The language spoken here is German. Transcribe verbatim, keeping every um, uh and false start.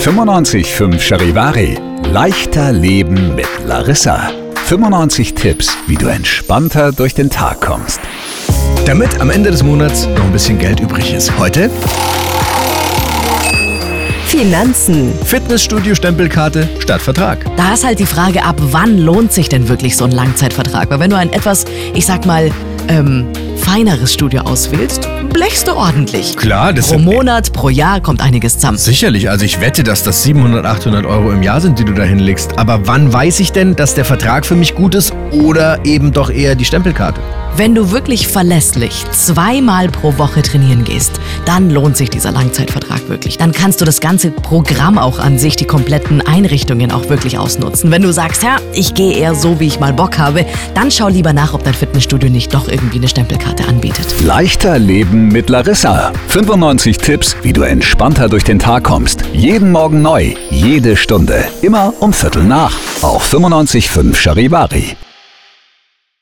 fünfundneunzig Komma fünf Charivari. Leichter Leben mit Larissa. fünfundneunzig Tipps, wie du entspannter durch den Tag kommst. Damit am Ende des Monats noch ein bisschen Geld übrig ist. Heute Finanzen. Fitnessstudio-Stempelkarte statt Vertrag. Da ist halt die Frage, ab wann lohnt sich denn wirklich so ein Langzeitvertrag? Weil wenn du ein etwas, ich sag mal, ähm, feineres Studio auswählst, blechst du ordentlich. Klar, das Pro sind- Monat, pro Jahr kommt einiges zusammen. Sicherlich, also ich wette, dass das siebenhundert, achthundert Euro im Jahr sind, die du da hinlegst. Aber wann weiß ich denn, dass der Vertrag für mich gut ist oder eben doch eher die Stempelkarte? Wenn du wirklich verlässlich zweimal pro Woche trainieren gehst, dann lohnt sich dieser Langzeitvertrag wirklich. Dann kannst du das ganze Programm auch an sich, die kompletten Einrichtungen auch wirklich ausnutzen. Wenn du sagst, ja, ich gehe eher so, wie ich mal Bock habe, dann schau lieber nach, ob dein Fitnessstudio nicht doch irgendwie eine Stempelkarte anbietet. Leichter Leben mit Larissa. fünfundneunzig Tipps, wie du entspannter durch den Tag kommst. Jeden Morgen neu, jede Stunde. Immer um Viertel nach. Auf fünfundneunzig Komma fünf Charivari.